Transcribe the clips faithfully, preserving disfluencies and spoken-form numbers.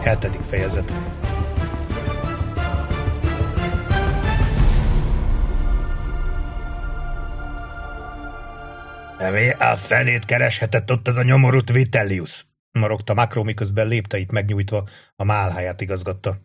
Hetedik fejezet. Mi a fenét kereshetett ott az a nyomorult Vitellius? Morogta Macro, miközben lépteit megnyújtva a málháját igazgatta.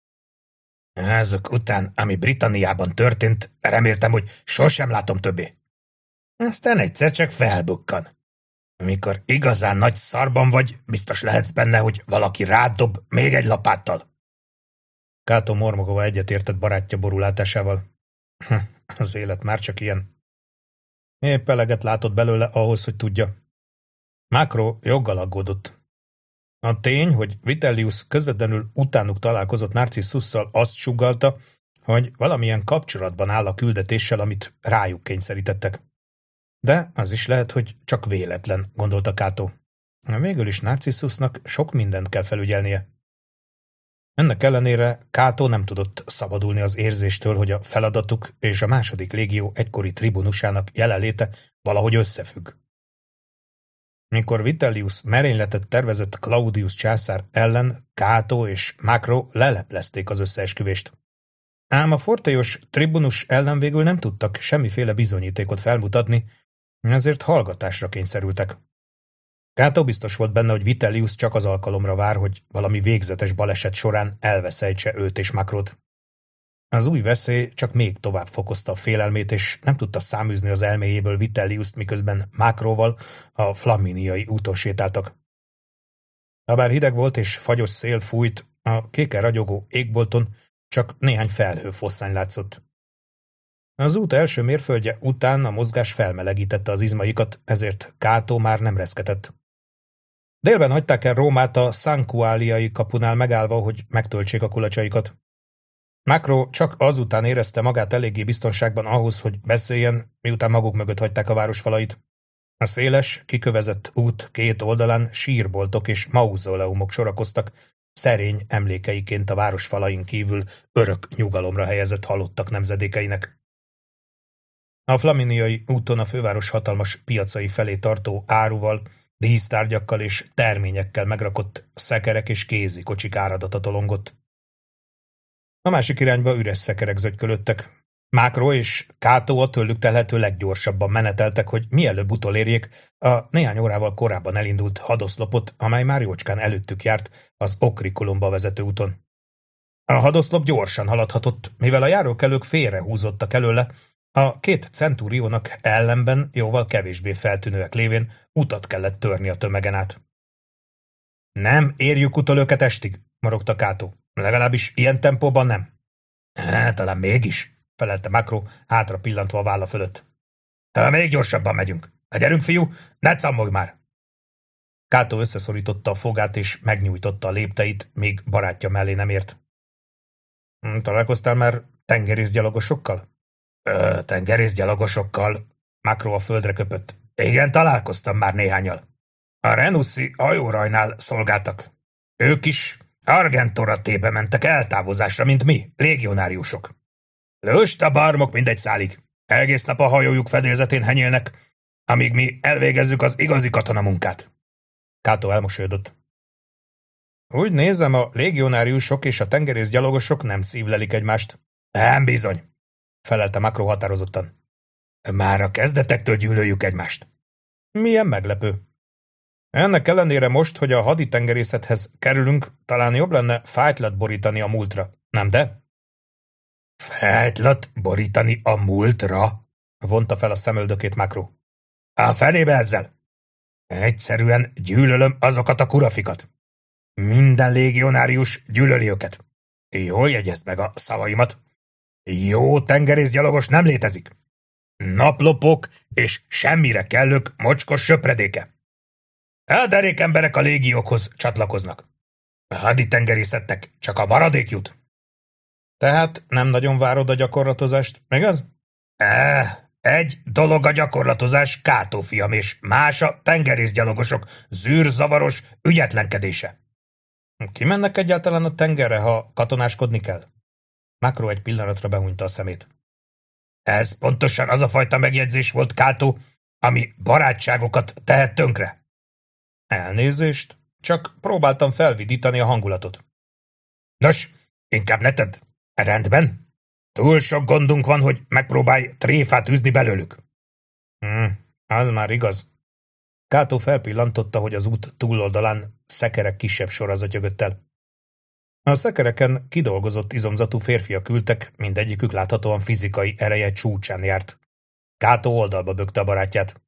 Azok után, ami Britanniában történt, reméltem, hogy sosem látom többé. Aztán egyszer csak felbukkan. Amikor igazán nagy szarban vagy, biztos lehetsz benne, hogy valaki rádob még egy lapáttal. Cato mormogva egyetértett barátja borulátásával. Az élet már csak ilyen. Épp eleget látott belőle ahhoz, hogy tudja. Macro joggal aggódott. A tény, hogy Vitellius közvetlenül utánuk találkozott Narcissusszal, azt sugallta, hogy valamilyen kapcsolatban áll a küldetéssel, amit rájuk kényszerítettek. De az is lehet, hogy csak véletlen, gondolta Cato. Végül is Narcissusnak sok mindent kell felügyelnie. Ennek ellenére Cato nem tudott szabadulni az érzéstől, hogy a feladatuk és a második légió egykori tribunusának jelenléte valahogy összefügg. Mikor Vitellius merényletet tervezett Claudius császár ellen, Cato és Macro leleplezték az összeesküvést. Ám a fortélyos tribunus ellen végül nem tudtak semmiféle bizonyítékot felmutatni, ezért hallgatásra kényszerültek. Cato biztos volt benne, hogy Vitellius csak az alkalomra vár, hogy valami végzetes baleset során elveszejtse őt és Macrot. Az új veszély csak még tovább fokozta a félelmét, és nem tudta száműzni az elméjéből Vitelliust, miközben Macroval a flaminiai úton sétáltak. Habár hideg volt és fagyos szél fújt, a kéken ragyogó égbolton csak néhány felhőfoszlány látszott. Az út első mérföldje után a mozgás felmelegítette az izmaikat, ezért Cato már nem reszketett. Délben hagyták el Rómát a Sankuáliai kapunál megállva, hogy megtöltsék a kulacsaikat. Macro csak azután érezte magát eléggé biztonságban ahhoz, hogy beszéljen, miután maguk mögött hagyták a városfalait. A széles, kikövezett út két oldalán sírboltok és mauzóleumok sorakoztak, szerény emlékeiként a városfalain kívül örök nyugalomra helyezett halottak nemzedékeinek. A flaminiai úton a főváros hatalmas piacai felé tartó áruval, dísztárgyakkal és terményekkel megrakott szekerek és kézikocsik áradata tolongott. A másik irányba üres szekerek zögykölöttek. Macro és Cato a tőlük telhető leggyorsabban meneteltek, hogy mielőbb utolérjék a néhány órával korábban elindult hadoszlopot, amely már jócskán előttük járt az Ocriculumba vezető úton. A hadoszlop gyorsan haladhatott, mivel a járókelők félrehúzottak előle, a két centúriónak ellenben jóval kevésbé feltűnőek lévén utat kellett törni a tömegen át. Nem érjük utol őket estig, morogta Cato. Legalábbis ilyen tempóban nem. Hát, talán mégis, felelte Macro, hátra pillantva a válla fölött. Talán még gyorsabban megyünk. Na gyerünk, fiú, ne cammogj már! Cato összeszorította a fogát és megnyújtotta a lépteit, míg barátja mellé nem ért. Találkoztál már tengerészgyalogosokkal? Ö, tengerészgyalogosokkal? Macro a földre köpött. Igen, találkoztam már néhányal. A Renuszi hajórajnál szolgáltak. Ők is Argentoratébe mentek eltávozásra, mint mi, légionáriusok. Lusta barmok mindegy szálig. Egész nap a hajójuk fedélzetén henyélnek, amíg mi elvégezzük az igazi katonamunkát. Cato elmosolyodott. Úgy nézem, a légionáriusok és a tengerészgyalogosok nem szívlelik egymást. Nem bizony, felelte Macro határozottan. Már a kezdetektől gyűlöljük egymást. Milyen meglepő. Ennek ellenére most, hogy a haditengerészethez kerülünk, talán jobb lenne fájtlat borítani a múltra, nem de? Fájtlat borítani a múltra? Vonta fel a szemöldökét Macro. A fenébe ezzel! Egyszerűen gyűlölöm azokat a kurafikat. Minden légionárius gyűlöli őket. Jól jegyezd meg a szavaimat. Jó tengerészgyalogos nem létezik. Naplopok és semmire kellők mocskos söpredéke. Elderék emberek a légiókhoz csatlakoznak. A haditengerészetnek csak a maradék jut. Tehát nem nagyon várod a gyakorlatozást, igaz? Eh, egy dolog a gyakorlatozás, Cato fiam, és más a tengerészgyalogosok zűrzavaros ügyetlenkedése. Kimennek egyáltalán a tengerre, ha katonáskodni kell? Macro egy pillanatra behunyta a szemét. Ez pontosan az a fajta megjegyzés volt, Cato, ami barátságokat tehet tönkre. Elnézést, csak próbáltam felvidítani a hangulatot. Nos, inkább ne tedd. Rendben? Túl sok gondunk van, hogy megpróbálj tréfát űzni belőlük. Hmm, az már igaz. Kato felpillantotta, hogy az út túloldalán szekerek kisebb sora zötyögött el. A szekereken kidolgozott izomzatú férfiak ültek, mindegyikük láthatóan fizikai ereje csúcsán járt. Kato oldalba bökte a barátját.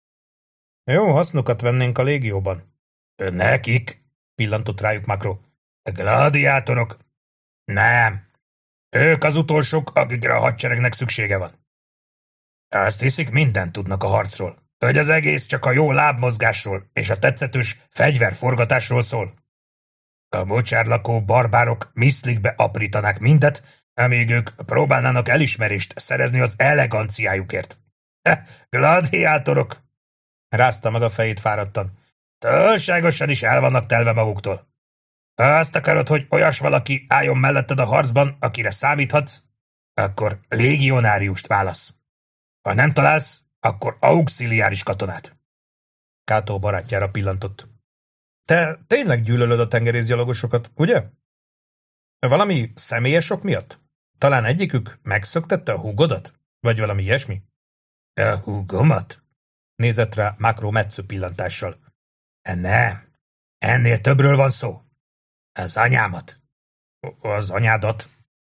Jó hasznokat vennénk a légióban. Nekik? Pillantott rájuk Makro. Gladiátorok? Nem. Ők az utolsók, akikre a hadseregnek szüksége van. Azt hiszik, mindent tudnak a harcról, hogy az egész csak a jó lábmozgásról és a tetszetős fegyverforgatásról szól. A mocsárlakó barbárok miszlikbe aprítanák mindet, amíg ők próbálnának elismerést szerezni az eleganciájukért. Eh, gladiátorok! Rázta meg a fejét fáradtan. Túlságosan is el vannak telve maguktól. Ha azt akarod, hogy olyas valaki álljon melletted a harcban, akire számíthatsz, akkor légionáriust válasz. Ha nem találsz, akkor auxiliáris katonát. Kato barátjára pillantott. Te tényleg gyűlölöd a tengerészgyalogosokat, ugye? Valami személyes ok miatt? Talán egyikük megszöktette a húgodat? Vagy valami ilyesmi? A húgomat? Nézett rá Makro metsző pillantással. Nem, ennél többről van szó. Az anyámat. Az anyádat?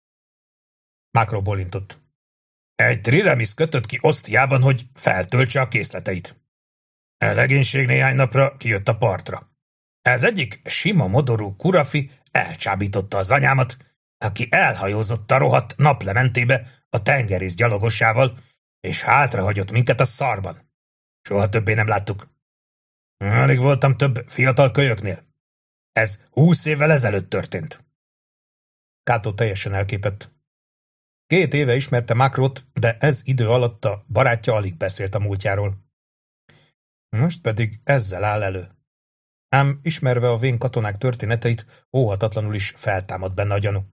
Makro bólintott. Egy Triramis kötött ki Osztiában, hogy feltöltse a készleteit. A legénység néhány napra kijött a partra. Ez egyik sima modorú kurafi elcsábította az anyámat, aki elhajózott a rohadt naplementébe a tengerész gyalogosával, és hátrahagyott minket a szarban. Soha többé nem láttuk. Alig voltam több fiatal kölyöknél. Ez húsz évvel ezelőtt történt. Kato teljesen elképett. Két éve ismerte Makrot, de ez idő alatt a barátja alig beszélt a múltjáról. Most pedig ezzel áll elő. Ám ismerve a vén katonák történeteit, óhatatlanul is feltámad benne a gyanú.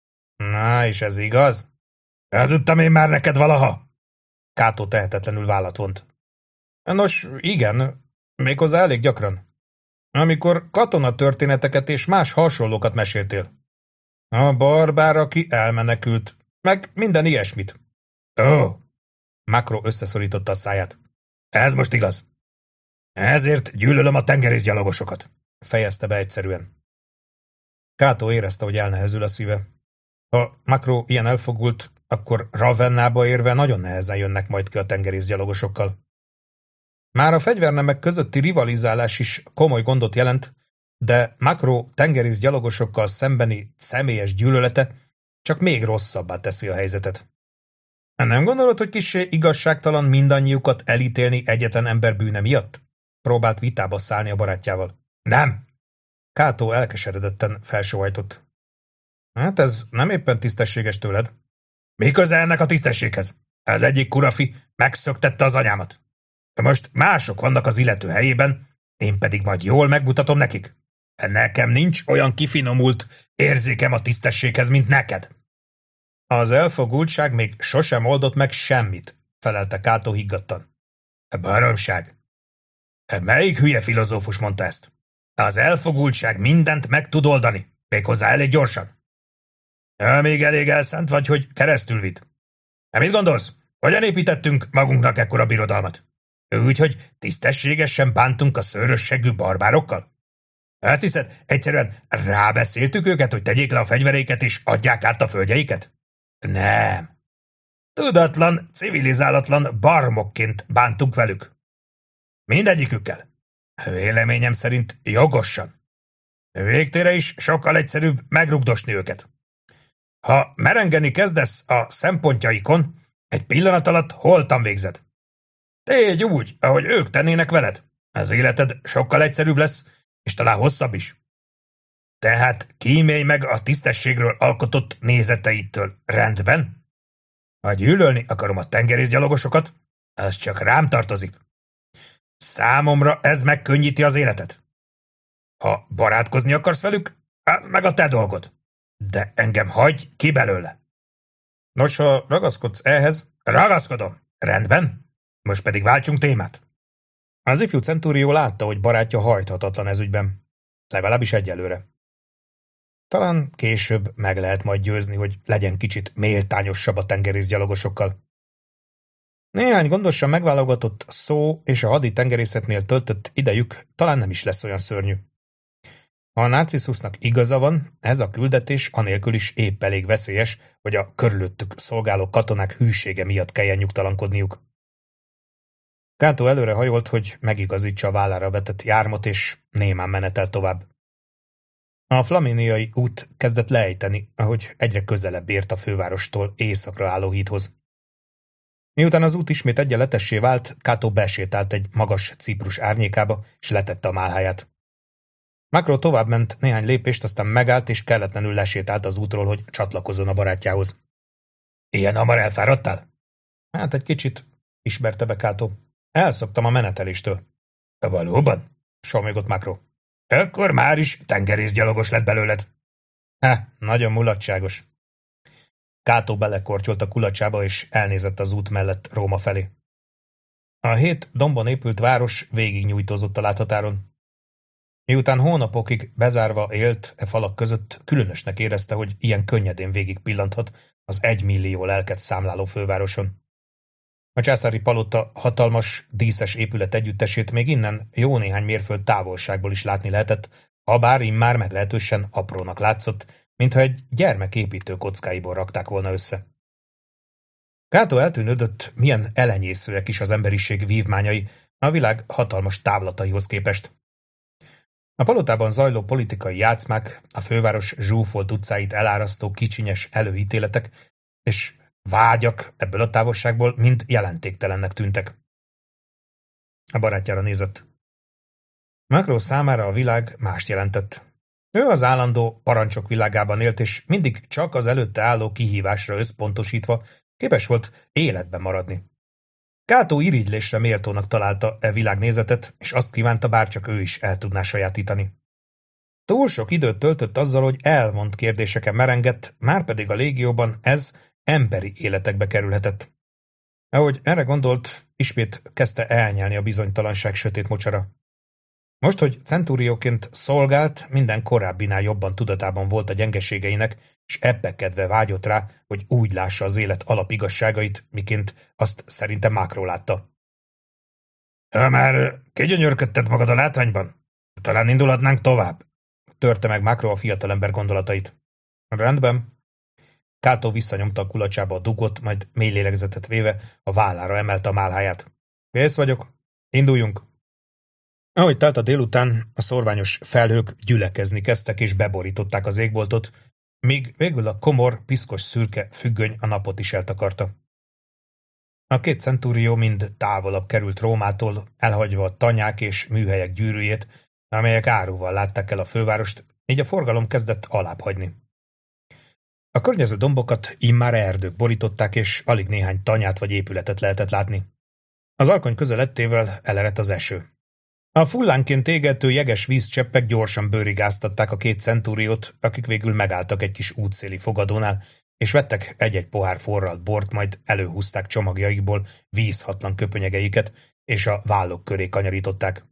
Na, és ez igaz? Hazudtam én már neked valaha? Kato tehetetlenül vállat vont. Nos, igen, méghozzá elég gyakran. Amikor katonatörténeteket és más hasonlókat meséltél. A barbár, aki elmenekült, meg minden ilyesmit. Ó, Makro összeszorította a száját. Ez most igaz. Ezért gyűlölöm a tengerészgyalogosokat, fejezte be egyszerűen. Kato érezte, hogy elnehezül a szíve. Ha Makro ilyen elfogult, akkor Ravennába érve nagyon nehezen jönnek majd ki a tengerészgyalogosokkal. Már a fegyvernemek közötti rivalizálás is komoly gondot jelent, de Makro tengerészgyalogosokkal szembeni személyes gyűlölete csak még rosszabbá teszi a helyzetet. Nem gondolod, hogy kissé igazságtalan mindannyiukat elítélni egyetlen ember bűne miatt? Próbált vitába szállni a barátjával. Nem! Kato elkeseredetten felsóhajtott. Hát ez nem éppen tisztességes tőled. Mi köze ennek a tisztességhez? Az egyik kurafi megszöktette az anyámat. Most mások vannak az illető helyében, én pedig majd jól megmutatom nekik. Nekem nincs olyan kifinomult érzékem a tisztességhez, mint neked. Az elfogultság még sosem oldott meg semmit, felelte Kato higgadtan. Baromság. Melyik hülye filozófus mondta ezt? Az elfogultság mindent meg tud oldani, méghozzá elég gyorsan. Még elég elszánt vagy, hogy keresztül vidd. Mit gondolsz? Hogyan építettünk magunknak ekkora birodalmat? Úgy, hogy tisztességesen bántunk a szőrösségű barbárokkal? Azt hiszed, egyszerűen rábeszéltük őket, hogy tegyék le a fegyvereiket és adják át a földjeiket? Nem. Tudatlan, civilizálatlan barmokként bántunk velük. Mindegyikükkel. Véleményem szerint jogosan. Végtére is sokkal egyszerűbb megrugdosni őket. Ha merengeni kezdesz a szempontjaikon, egy pillanat alatt holtan végzed. Tégy úgy, ahogy ők tennének veled. Az életed sokkal egyszerűbb lesz, és talán hosszabb is. Tehát kímélj meg a tisztességről alkotott nézeteitől, rendben? Ha gyűlölni akarom a tengerészgyalogosokat, az csak rám tartozik. Számomra ez megkönnyíti az életet. Ha barátkozni akarsz velük, az meg a te dolgod. De engem hagyj ki belőle. Nos, ha ragaszkodsz ehhez, ragaszkodom. Rendben? Most pedig váltsunk témát. Az ifjú centúrió látta, hogy barátja hajthatatlan ez ügyben. Legalábbis egyelőre. Talán később meg lehet majd győzni, hogy legyen kicsit méltányosabb a tengerészgyalogosokkal. Néhány gondosan megválogatott szó és a hadi tengerészetnél töltött idejük talán nem is lesz olyan szörnyű. Ha a Narciszusnak igaza van, ez a küldetés anélkül is épp elég veszélyes, hogy a körülöttük szolgáló katonák hűsége miatt kelljen nyugtalankodniuk. Cato előre hajolt, hogy megigazítsa a vállára vetett jármot, és némán menetel tovább. A flaminiai út kezdett leejteni, ahogy egyre közelebb ért a fővárostól északra álló hídhoz. Miután az út ismét egyenletessé vált, Cato besétált egy magas Ciprus árnyékába, és letette a málháját. Macro továbbment néhány lépést, aztán megállt, és kelletlenül lesétált az útról, hogy csatlakozzon a barátjához. Ilyen hamar elfáradtál? Hát egy kicsit, ismerte be Cato. Elszoktam a meneteléstől. Valóban? Somjogott Macro. Akkor már is tengerészgyalogos lett belőled. He, nagyon mulatságos. Cato belekortyolt a kulacsába, és elnézett az út mellett Róma felé. A hét dombon épült város végignyújtózott a láthatáron. Miután hónapokig bezárva élt e falak között, különösnek érezte, hogy ilyen könnyedén végig pillanthat az egymillió lelket számláló fővároson. A császári palota hatalmas, díszes épület együttesét még innen jó néhány mérföld távolságból is látni lehetett, habár immár meglehetősen aprónak látszott, mintha egy gyermek építő kockáiból rakták volna össze. Cato eltűnődött, milyen elenyészőek is az emberiség vívmányai a világ hatalmas távlataihoz képest. A palotában zajló politikai játszmák, a főváros zsúfolt utcáit elárasztó kicsinyes előítéletek és vágyak ebből a távolságból mind jelentéktelennek tűntek. A barátjára nézett. Macro számára a világ mást jelentett. Ő az állandó parancsok világában élt, és mindig csak az előtte álló kihívásra összpontosítva képes volt életben maradni. Cato irigylésre méltónak találta e világnézetet, és azt kívánta, bárcsak ő is el tudná sajátítani. Túl sok időt töltött azzal, hogy elvont kérdéseken merengett, márpedig a légióban ez emberi életekbe kerülhetett. Ahogy erre gondolt, ismét kezdte elnyelni a bizonytalanság sötét mocsara. Most, hogy centúrióként szolgált, minden korábbinál jobban tudatában volt a gyengeségeinek, és ebbekedve vágyott rá, hogy úgy lássa az élet alapigazságait, miként azt szerinte Macro látta. Ha már kigyönyörködted magad a látványban, talán indulhatnánk tovább, törte meg Macro a fiatalember gondolatait. Rendben. Cato visszanyomta a kulacsába a dugot, majd mély lélegzetet véve a vállára emelte a málháját. Kész vagyok. Induljunk. Ahogy telt a délután, a szorványos felhők gyülekezni kezdtek és beborították az égboltot, míg végül a komor, piszkos szürke függöny a napot is eltakarta. A két centúrió mind távolabb került Rómától, elhagyva a tanyák és műhelyek gyűrűjét, amelyek áruval látták el a fővárost, így a forgalom kezdett alább hagyni. A környező dombokat immár erdők borították, és alig néhány tanyát vagy épületet lehetett látni. Az alkony közelettével elerett az eső. A fullánként égető jeges vízcseppek gyorsan bőrigáztatták a két centúriót, akik végül megálltak egy kis útszéli fogadónál, és vettek egy-egy pohár forralt bort, majd előhúzták csomagjaikból vízhatlan köpönyegeiket, és a vállok köré kanyarították.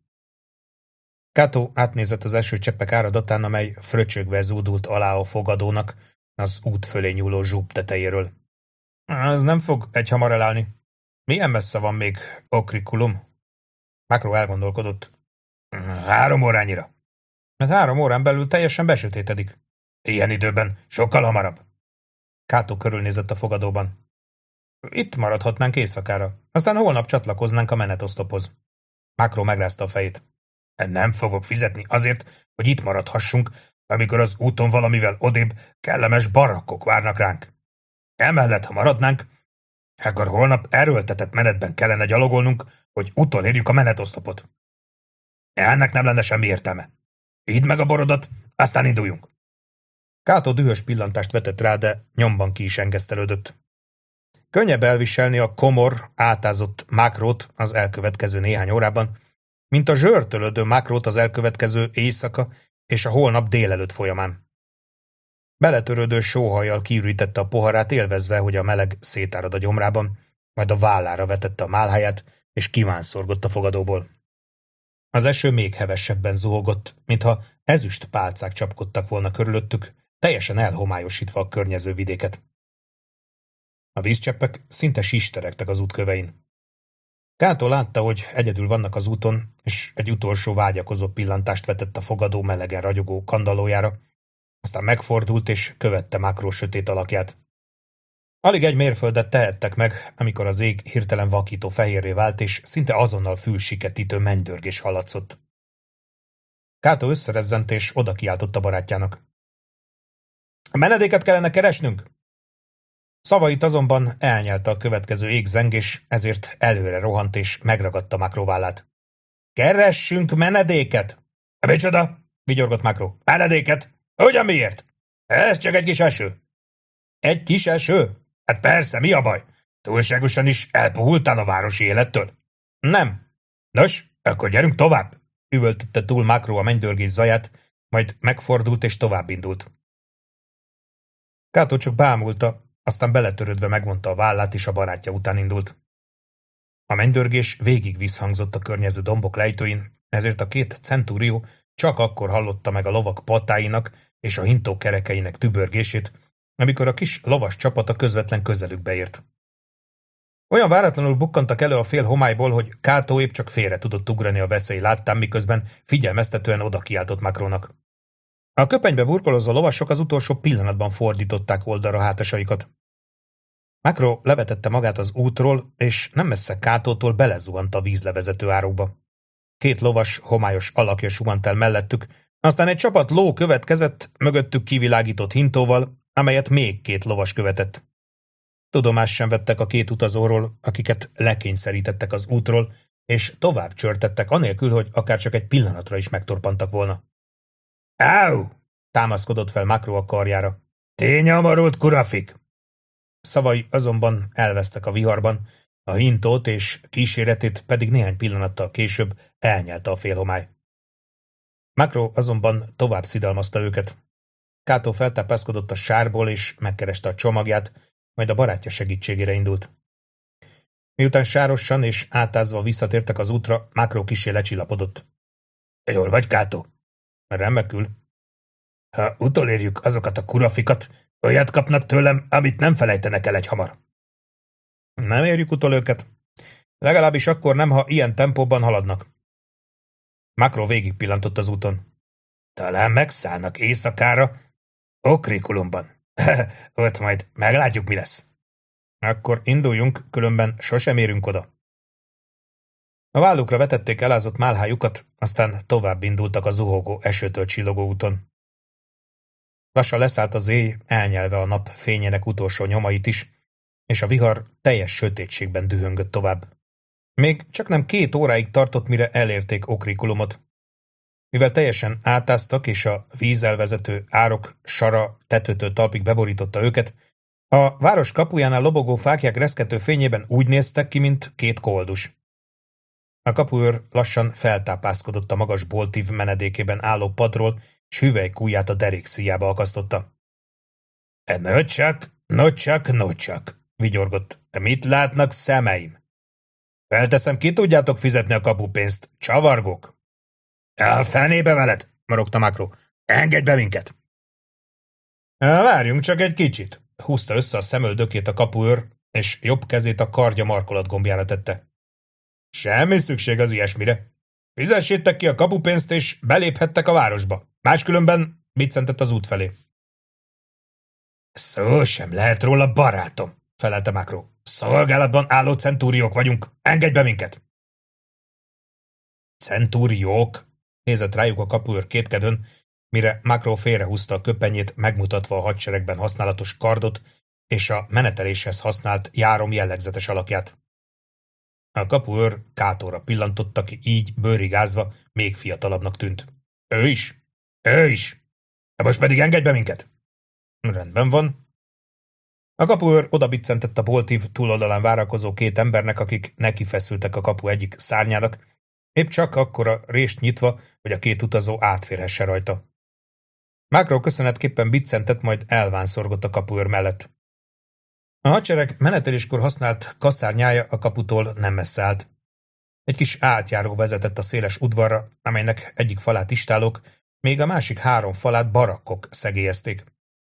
Cato átnézett az esőcseppek áradatán, amely fröcsögve zúdult alá a fogadónak az út fölé nyúló zsúb tetejéről. Ez nem fog egyhamar elállni. Milyen messze van még Ocriculum? Macro elgondolkodott. Három órányira. Mert három órán belül teljesen besötétedik. Ilyen időben sokkal hamarabb. Cato körülnézett a fogadóban. Itt maradhatnánk éjszakára, aztán holnap csatlakoznánk a menetosztophoz. Macro megrázta a fejét. Nem fogok fizetni azért, hogy itt maradhassunk, amikor az úton valamivel odébb kellemes barakkok várnak ránk. Emellett, ha maradnánk, akkor holnap erőltetett menetben kellene gyalogolnunk, hogy utolérjük a menetosztopot. Ennek nem lenne semmi értelme. Idd meg a borodat, aztán induljunk. Cato dühös pillantást vetett rá, de nyomban ki is engesztelődött. Könnyebb elviselni a komor, átázott Macrót az elkövetkező néhány órában, mint a zsörtölődő Macrót az elkövetkező éjszaka és a holnap délelőtt folyamán. Beletörődő sóhajjal kiürítette a poharát, élvezve, hogy a meleg szétárad a gyomrában, majd a vállára vetette a málháját, és kívánszorgott a fogadóból. Az eső még hevesebben zuhogott, mintha ezüst pálcák csapkodtak volna körülöttük, teljesen elhomályosítva a környező vidéket. A vízcseppek szinte sisteregtek az útkövein. Kato látta, hogy egyedül vannak az úton, és egy utolsó vágyakozó pillantást vetett a fogadó, melegen ragyogó kandallójára, aztán megfordult és követte Macro sötét alakját. Alig egy mérföldet tehettek meg, amikor az ég hirtelen vakító fehérré vált, és szinte azonnal fülsiketítő mennydörgés hallatszott. Kato összerezzent és oda kiáltott a barátjának. A menedéket kellene keresnünk? Szavait azonban elnyelte a következő égzengés, ezért előre rohant és megragadta Macro vállát. Keressünk menedéket! Micsoda? Vigyorgott Macro. Menedéket? Hogyan miért? Ez csak egy kis eső. Egy kis eső? Hát persze, mi a baj? Túlságosan is elpuhultál a városi élettől? Nem. Nos, akkor gyerünk tovább! Üvöltötte túl Macro a mennydörgés zaját, majd megfordult és továbbindult. Kato csak bámulta, aztán beletörődve megvonta a vállát, és a barátja után indult. A mennydörgés végig visszhangzott a környező dombok lejtőin, ezért a két centúrió csak akkor hallotta meg a lovak patáinak és a hintó kerekeinek tübörgését, amikor a kis lovas csapata közvetlen közelükbe ért. Olyan váratlanul bukkantak elő a fél homályból, hogy Kato épp csak félre tudott ugrani a veszély láttán, miközben figyelmeztetően oda kiáltott Macronak. A köpenybe burkolozó lovasok az utolsó pillanatban fordították oldalra hátasaikat. Macro levetette magát az útról, és nem messze Katótól belezuhant a vízlevezető árokba. Két lovas, homályos alakja suhant el mellettük, aztán egy csapat ló következett, mögöttük kivilágított hintóval, amelyet még két lovas követett. Tudomást sem vettek a két utazóról, akiket lekényszerítettek az útról, és tovább csörtettek, anélkül, hogy akár csak egy pillanatra is megtorpantak volna. Áú! Támaszkodott fel Macro a karjára. Tényamarult kurafik! Szavai azonban elvesztek a viharban, a hintót és kíséretét pedig néhány pillanattal később elnyelte a félhomály. Macro azonban tovább szidalmazta őket. Kato feltápászkodott a sárból és megkereste a csomagját, majd a barátja segítségére indult. Miután sárosan és átázva visszatértek az útra, Macro kissé lecsillapodott. Jól vagy, Kato? Remekül. Ha utolérjük azokat a kurafikat, olyat kapnak tőlem, amit nem felejtenek el egyhamar. Nem érjük utol őket. Legalábbis akkor nem, ha ilyen tempóban haladnak. Macro végig pillantott az úton. Talán megszállnak éjszakára Okrikulumban. Ott majd meglátjuk, mi lesz. Akkor induljunk, különben sosem érünk oda. A vállukra vetették elázott málhájukat, aztán tovább indultak a zuhogó, esőtől csillogó úton. Lassan leszállt az éj, elnyelve a nap fényének utolsó nyomait is, és a vihar teljes sötétségben dühöngött tovább. Még csak nem két óráig tartott, mire elérték Okrikulumot. Mivel teljesen átáztak, és a vízelvezető árok sara tetőtől talpig beborította őket, a város kapujánál lobogó fáklyák reszkető fényében úgy néztek ki, mint két koldus. A kapuőr lassan feltápászkodott a magas boltív menedékében álló padról, s hüvelykújját a derék szíjába akasztotta. E nocsak, nocsak, nocsak, vigyorgott. E mit látnak szemeim? Felteszem, ki tudjátok fizetni a kapupénzt, csavargók? A fenébe veled, morogta Macro. Engedj be minket! Várjunk csak egy kicsit, húzta össze a szemöldökét a kapuőr, és jobb kezét a kardja markolatgombjára tette. Semmi szükség az ilyesmire. Fizessétek ki a kapupénzt, és beléphettek a városba. Máskülönben biccentett az út felé. Szó sem lehet róla, barátom, felelte Macro. Szolgálatban álló centúriók vagyunk. Engedj be minket! Centúriók? Nézett rájuk a kapuőr kétkedőn, mire Macro félrehúzta a köpenyét, megmutatva a hadseregben használatos kardot és a meneteléshez használt járom jellegzetes alakját. A kapuőr Katóra pillantott, aki így bőrigázva még fiatalabbnak tűnt. Ő is? Ő is! De most pedig engedj be minket! Rendben van. A kapuőr odabiccentett a boltív túloldalán várakozó két embernek, akik nekifeszültek a kapu egyik szárnyának, épp csak akkora rést nyitva, hogy a két utazó átférhesse rajta. Macro köszönetképpen biccentett, majd elvánszorgott a kapuőr mellett. A hadsereg meneteléskor használt kaszárnyája a kaputól nem messze állt. Egy kis átjáró vezetett a széles udvarra, amelynek egyik falát istálók, még a másik három falát barakkok szegélyezték.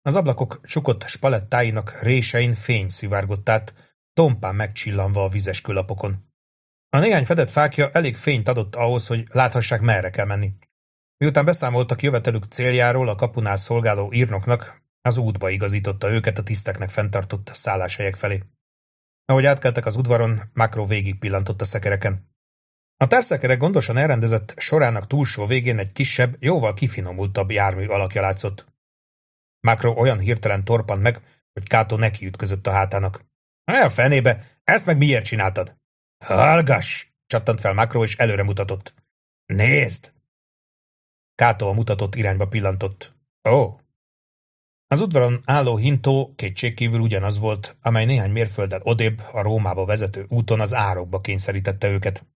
Az ablakok csukott spalettáinak résein fény szivárgott át, tompán megcsillanva a vizes kőlapokon. A néhány fedett fákja elég fényt adott ahhoz, hogy láthassák, merre kell menni. Miután beszámoltak jövetelük céljáról a kapunál szolgáló írnoknak, az útba igazította őket a tiszteknek fenntartott szálláshelyek felé. Ahogy átkeltek az udvaron, Macro végig pillantott a szekereken. A társzekerek gondosan elrendezett sorának túlsó végén egy kisebb, jóval kifinomultabb jármű alakja látszott. Macro olyan hirtelen torpant meg, hogy Kato nekiütközött a hátának. A fenébe, ezt meg miért csináltad? Hallgass! Csattant fel Macro, és előre mutatott. Nézd! Kato a mutatott irányba pillantott. Ó! Az udvaron álló hintó kétségkívül ugyanaz volt, amely néhány mérfölddel odébb a Rómába vezető úton az árokba kényszerítette őket.